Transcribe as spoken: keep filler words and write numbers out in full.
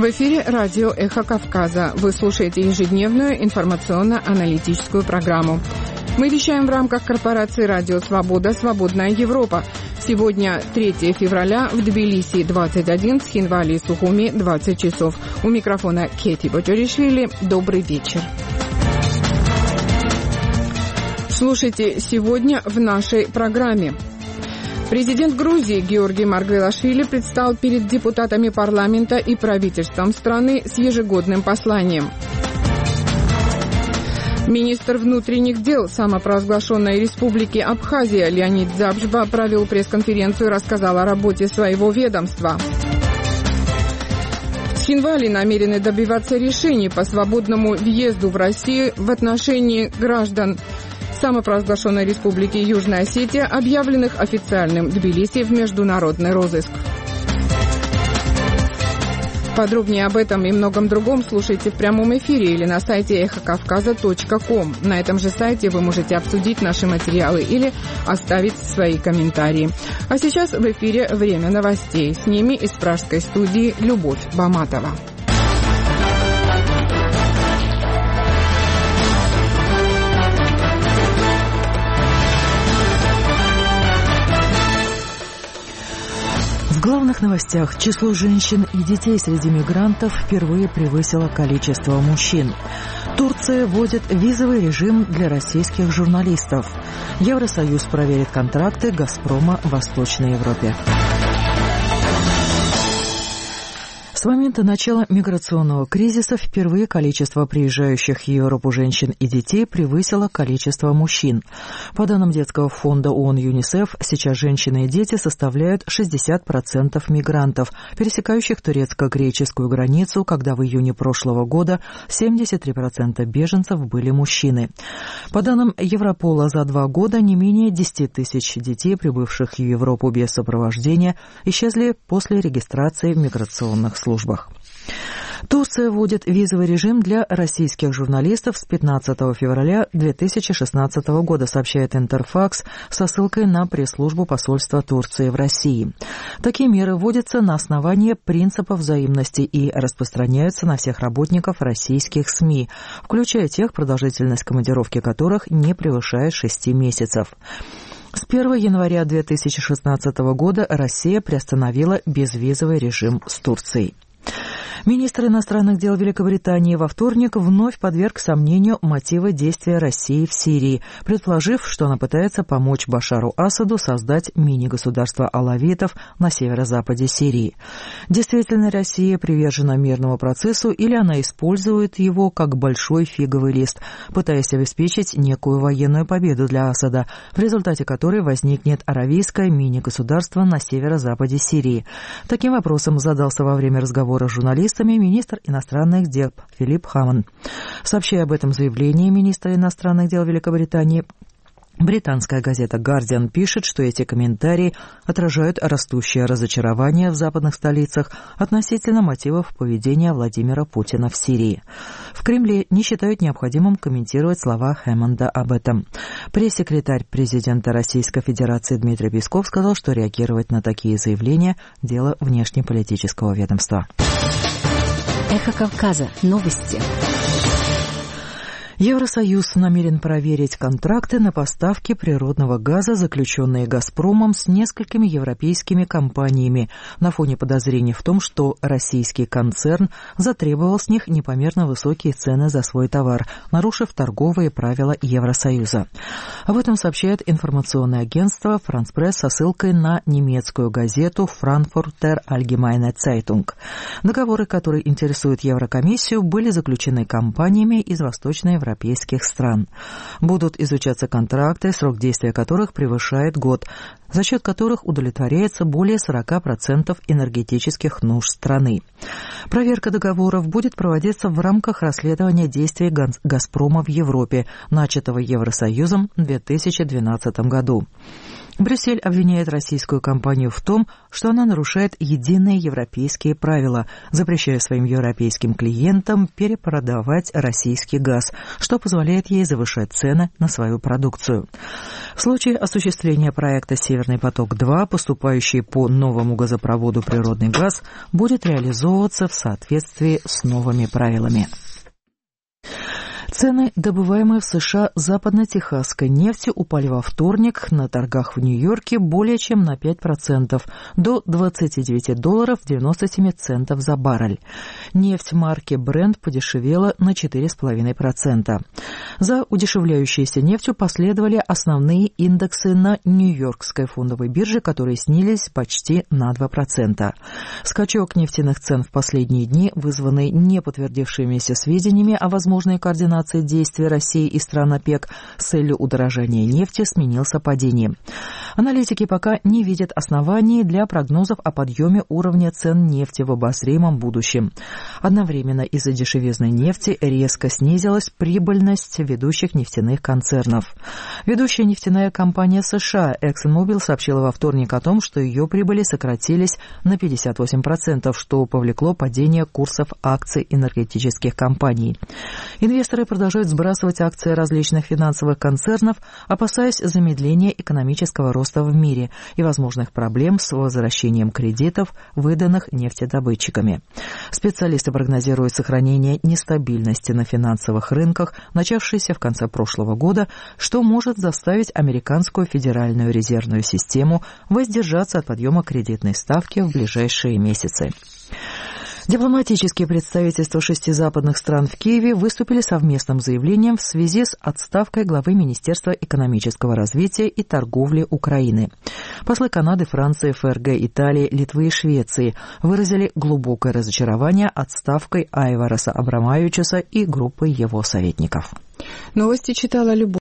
В эфире радио «Эхо Кавказа». Вы слушаете ежедневную информационно-аналитическую программу. Мы вещаем в рамках корпорации «Радио Свобода. Свободная Европа». Сегодня третьего февраля, в Тбилиси двадцать один, в Схинвали и Сухуми двадцать часов. У микрофона Кети Боджоришвили. Добрый вечер. Слушайте сегодня в нашей программе. Президент Грузии Георгий Маргвелашвили предстал перед депутатами парламента и правительством страны с ежегодным посланием. Министр внутренних дел самопровозглашенной республики Абхазия Леонид Дзябжба провел пресс-конференцию и рассказал о работе своего ведомства. В Схинвали намерены добиваться решений по свободному въезду в Россию в отношении граждан самопровозглашенной республики Южная Осетия, объявленных официальным Тбилиси в международный розыск. Подробнее об этом и многом другом слушайте в прямом эфире или на сайте эхо кавказа точка ком. На этом же сайте вы можете обсудить наши материалы или оставить свои комментарии. А сейчас в эфире время новостей. С ними из пражской студии Любовь Баматова. В главных новостях: число женщин и детей среди мигрантов впервые превысило количество мужчин. Турция вводит визовый режим для российских журналистов. Евросоюз проверит контракты «Газпрома» в Восточной Европе. С момента начала миграционного кризиса впервые количество приезжающих в Европу женщин и детей превысило количество мужчин. По данным детского фонда ООН ЮНИСЕФ, сейчас женщины и дети составляют шестьдесят процентов мигрантов, пересекающих турецко-греческую границу, когда в июне прошлого года семьдесят три процента беженцев были мужчины. По данным Европола, за два года не менее десять тысяч детей, прибывших в Европу без сопровождения, исчезли после регистрации в миграционных службах. Турция вводит визовый режим для российских журналистов с пятнадцатого февраля две тысячи шестнадцатого года, сообщает Интерфакс со ссылкой на пресс-службу посольства Турции в России. Такие меры вводятся на основании принципа взаимности и распространяются на всех работников российских СМИ, включая тех, продолжительность командировки которых не превышает шести месяцев. С первого января две тысячи шестнадцатого года Россия приостановила безвизовый режим с Турцией. Министр иностранных дел Великобритании во вторник вновь подверг сомнению мотивы действия России в Сирии, предположив, что она пытается помочь Башару Асаду создать мини-государство алавитов на северо-западе Сирии. Действительно, Россия привержена мирному процессу или она использует его как большой фиговый лист, пытаясь обеспечить некую военную победу для Асада, в результате которой возникнет аравийское мини-государство на северо-западе Сирии. Таким вопросом задался во время разговора с журналистами министр иностранных дел Филипп Хаммон. Сообщая об этом заявлении министра иностранных дел Великобритании, британская газета «Гардиан» пишет, что эти комментарии отражают растущее разочарование в западных столицах относительно мотивов поведения Владимира Путина в Сирии. В Кремле не считают необходимым комментировать слова Хэммонда об этом. Пресс-секретарь президента Российской Федерации Дмитрий Песков сказал, что реагировать на такие заявления – дело внешнеполитического ведомства. Эхо Кавказа. Новости. Евросоюз намерен проверить контракты на поставки природного газа, заключенные «Газпромом» с несколькими европейскими компаниями, на фоне подозрений в том, что российский концерн затребовал с них непомерно высокие цены за свой товар, нарушив торговые правила Евросоюза. Об этом сообщает информационное агентство «Франс Пресс» со ссылкой на немецкую газету «Frankfurter Allgemeine Zeitung». Договоры, которые интересуют Еврокомиссию, были заключены компаниями из Восточной Европы. Европейских стран. Будут изучаться контракты, срок действия которых превышает год, за счет которых удовлетворяется более сорок процентов энергетических нужд страны. Проверка договоров будет проводиться в рамках расследования действий «Газпрома» в Европе, начатого Евросоюзом в две тысячи двенадцатом году. Брюссель обвиняет российскую компанию в том, что она нарушает единые европейские правила, запрещая своим европейским клиентам перепродавать российский газ, что позволяет ей завышать цены на свою продукцию. В случае осуществления проекта «Северный поток-два», поступающий по новому газопроводу природный газ будет реализовываться в соответствии с новыми правилами. Цены, добываемые в США западно-техасской нефти, упали во вторник на торгах в Нью-Йорке более чем на пять процентов, до двадцати девяти долларов девяносто семь центов за баррель. Нефть марки Brent подешевела на четыре целых пять десятых процента. За удешевляющейся нефтью последовали основные индексы на Нью-Йоркской фондовой бирже, которые снизились почти на два процента. Скачок нефтяных цен в последние дни, вызванный неподтвердившимися сведениями о возможной координации действий России и стран ОПЕК с целью удорожания нефти, сменился падением. Аналитики пока не видят оснований для прогнозов о подъеме уровня цен нефти в обозримом будущем. Одновременно из-за дешевизны нефти резко снизилась прибыльность ведущих нефтяных концернов. Ведущая нефтяная компания США ExxonMobil сообщила во вторник о том, что ее прибыли сократились на пятьдесят восемь процентов, что повлекло падение курсов акций энергетических компаний. Инвесторы продолжают сбрасывать акции различных финансовых концернов, опасаясь замедления экономического роста в мире и возможных проблем с возвращением кредитов, выданных нефтедобытчиками. Специалисты прогнозируют сохранение нестабильности на финансовых рынках, начавшейся в конце прошлого года, что может заставить американскую федеральную резервную систему воздержаться от подъема кредитной ставки в ближайшие месяцы. Дипломатические представительства шести западных стран в Киеве выступили совместным заявлением в связи с отставкой главы Министерства экономического развития и торговли Украины. Послы Канады, Франции, ФРГ, Италии, Литвы и Швеции выразили глубокое разочарование отставкой Айвараса Абрамавичуса и группы его советников. Новости читала Любовь.